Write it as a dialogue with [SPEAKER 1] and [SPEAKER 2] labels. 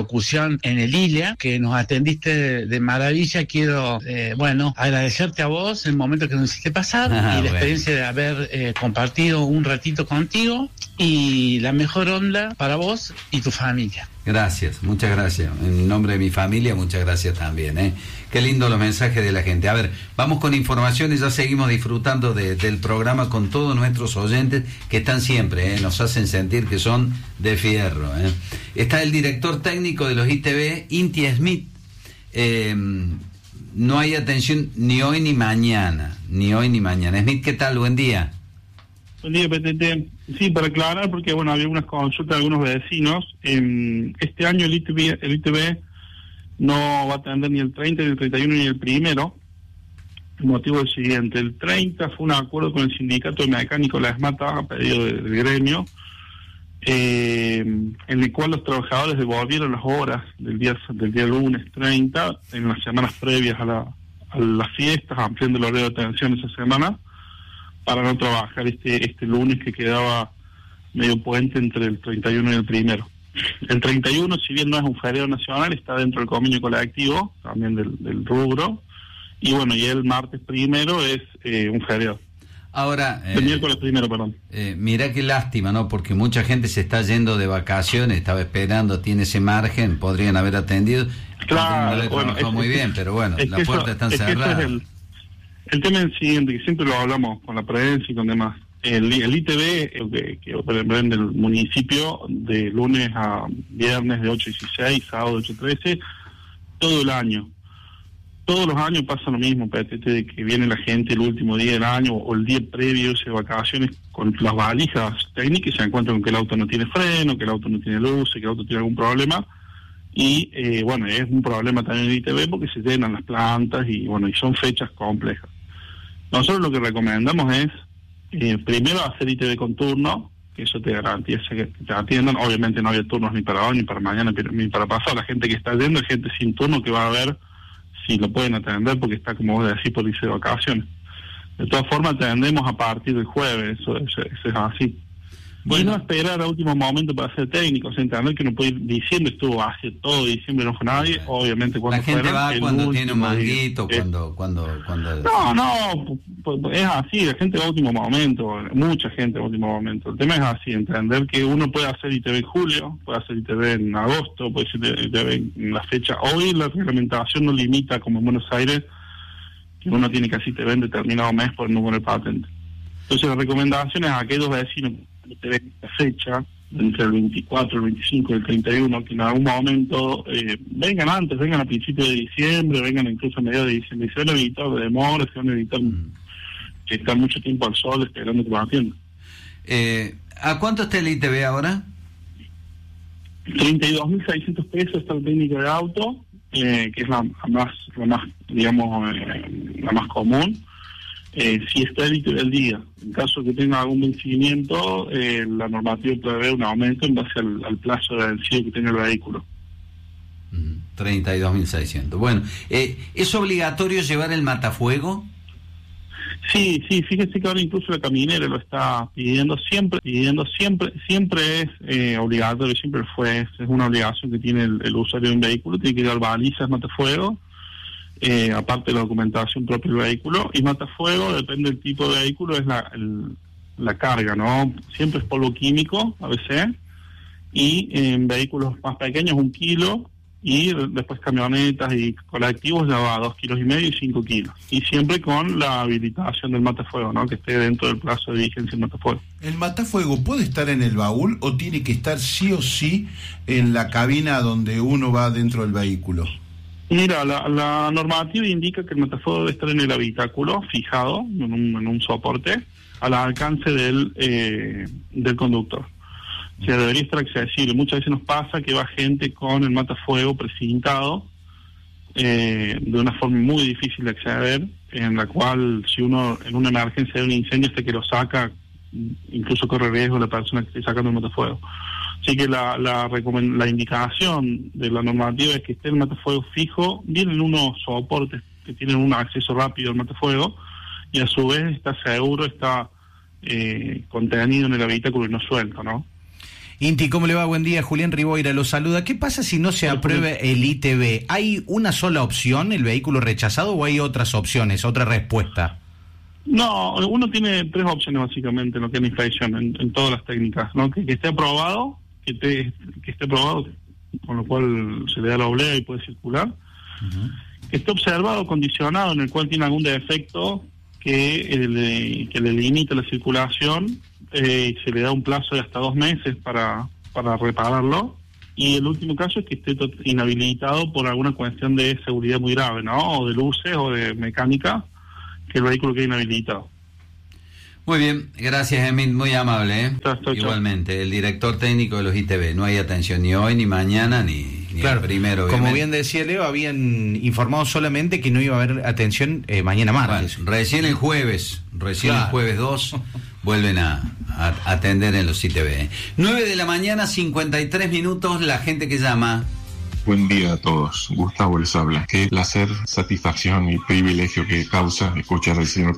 [SPEAKER 1] locución en el ILEA, que nos atendiste de maravilla. Quiero, agradecerte a vos el momento que nos hiciste pasar y la experiencia de haber compartido un ratito contigo, y la mejor onda para vos y tu familia.
[SPEAKER 2] Gracias, muchas gracias. En nombre de mi familia, muchas gracias también. Qué lindo los mensajes de la gente. A ver, vamos con informaciones, ya seguimos disfrutando del programa con todos nuestros oyentes que están siempre, nos hacen sentir que son de fierro. Está el director técnico de los ITV, Inti Smith. No hay atención ni hoy ni mañana. Smith, ¿qué tal? Buen día.
[SPEAKER 3] Buen día, PTT. Sí, para aclarar, porque había algunas consultas de algunos vecinos. Este año el ITV no va a atender ni el 30, ni el 31, ni el 1. El motivo es el siguiente: el 30 fue un acuerdo con el sindicato de mecánicos La ESMATA, a pedido del gremio, en el cual los trabajadores devolvieron las horas del día lunes 30, en las semanas previas a las fiestas, ampliando el horario de atención esa semana, para no trabajar este lunes que quedaba medio puente entre el 31 y el 1. El 31, si bien no es un feriado nacional, está dentro del convenio colectivo, también del rubro, y el martes 1 es un feriado.
[SPEAKER 2] Ahora,
[SPEAKER 3] el miércoles 1, perdón.
[SPEAKER 2] Mirá qué lástima, ¿no? Porque mucha gente se está yendo de vacaciones, estaba esperando, tiene ese margen, podrían haber atendido.
[SPEAKER 3] Claro,
[SPEAKER 2] muy bien, pero las puertas están cerradas.
[SPEAKER 3] El tema es el siguiente, que siempre lo hablamos con la prensa y con demás. El ITV, que vende el municipio, de lunes a viernes de 8 a 16, sábado de 8 a 13, todo el año. Todos los años pasa lo mismo, de que viene la gente el último día del año o el día previo de vacaciones con las valijas técnicas y se encuentran con que el auto no tiene freno, que el auto no tiene luces, que el auto tiene algún problema. Y es un problema también en el ITV porque se llenan las plantas y son fechas complejas. Nosotros lo que recomendamos es primero hacer ITV con turno, que eso te garantiza que te atiendan. Obviamente no había turnos ni para hoy, ni para mañana, ni para pasado. La gente que está yendo es gente sin turno que va a ver si lo pueden atender porque está, como vos decís, por irse de vacaciones. De todas formas, atendemos a partir del jueves, eso es así. Y no esperar a último momento para ser técnicos, entender que no puede ir diciembre, estuvo hace todo diciembre, no fue nadie, obviamente cuando
[SPEAKER 2] la gente va cuando tiene un manguito, cuando
[SPEAKER 3] es así, la gente va a último momento, mucha gente a último momento. El tema es así, entender que uno puede hacer ITV en julio, puede hacer ITV en agosto, puede hacer ITV en la fecha. Hoy la reglamentación no limita, como en Buenos Aires, que uno tiene que hacer ITV en determinado mes por el número de patente. Entonces la recomendación es a aquellos vecinos que ven esta fecha, entre el 24, el 25 y el 31, que en algún momento vengan antes, vengan a principios de diciembre, vengan incluso a mediados de diciembre, y se van a evitar demoras, se van a evitar que están mucho tiempo al sol esperando que lo atiendan.
[SPEAKER 2] ¿A cuánto está el ITV ahora?
[SPEAKER 3] 32.600 pesos está el técnico de auto, que es la más digamos, la más común. Si está el ITV del día, en caso que tenga algún vencimiento, la normativa prevé un aumento en base al plazo de vencido que tenga el vehículo.
[SPEAKER 2] 32.600. Bueno, ¿es obligatorio llevar el matafuego?
[SPEAKER 3] Sí, fíjese que ahora incluso la caminera lo está pidiendo siempre es obligatorio, siempre fue, es una obligación que tiene el usuario de un vehículo, tiene que llevar balizas, matafuego, aparte de la documentación propia del vehículo, y matafuego, depende del tipo de vehículo, es la carga, ¿no? Siempre es polvo químico, a veces, y en vehículos más pequeños 1 kilo, y después camionetas y colectivos ya va a 2,5 kilos y 5 kilos. Y siempre con la habilitación del matafuego, ¿no? Que esté dentro del plazo de vigencia del matafuego.
[SPEAKER 4] ¿El matafuego puede estar en el baúl o tiene que estar sí o sí en la cabina donde uno va dentro del vehículo?
[SPEAKER 3] Mira, la normativa indica que el matafuego debe estar en el habitáculo, fijado en un soporte, al alcance del conductor. O sea, debería estar accesible. Muchas veces nos pasa que va gente con el matafuego precintado, de una forma muy difícil de acceder, en la cual si uno en una emergencia de un incendio que lo saca, incluso corre riesgo la persona que esté sacando el matafuego. Así que la indicación de la normativa es que esté el matafuego fijo, vienen unos soportes que tienen un acceso rápido al matafuego, y a su vez está seguro, está contenido en el habitáculo y no suelto, ¿no?
[SPEAKER 5] Inti, ¿cómo le va? Buen día, Julián Riboira lo saluda. ¿Qué pasa si no se aprueba el ITV? ¿Hay una sola opción, el vehículo rechazado, o hay otras opciones, otra respuesta?
[SPEAKER 3] No, uno tiene 3 opciones básicamente en lo que es la inspección, en todas las técnicas, ¿no? Que esté aprobado, que esté aprobado, con lo cual se le da la oblea y puede circular. Uh-huh. Que esté observado, condicionado, en el cual tiene algún defecto que le limite la circulación, se le da un plazo de hasta 2 meses para repararlo. Y el último caso es que esté inhabilitado por alguna cuestión de seguridad muy grave, ¿no? O de luces o de mecánica, que el vehículo quede inhabilitado.
[SPEAKER 2] Muy bien, gracias, Emil, muy amable, ¿eh? Igualmente, el director técnico de los ITV. No hay atención ni hoy, ni mañana, ni
[SPEAKER 5] claro,
[SPEAKER 2] el primero. Obviamente.
[SPEAKER 5] Como bien decía Leo, habían informado solamente que no iba a haber atención mañana martes.
[SPEAKER 2] Bueno, recién el jueves 2, vuelven a atender en los ITV. 9:53 a.m, la gente que llama.
[SPEAKER 6] Buen día a todos. Gustavo les habla. Qué placer, satisfacción y privilegio que causa escuchar al señor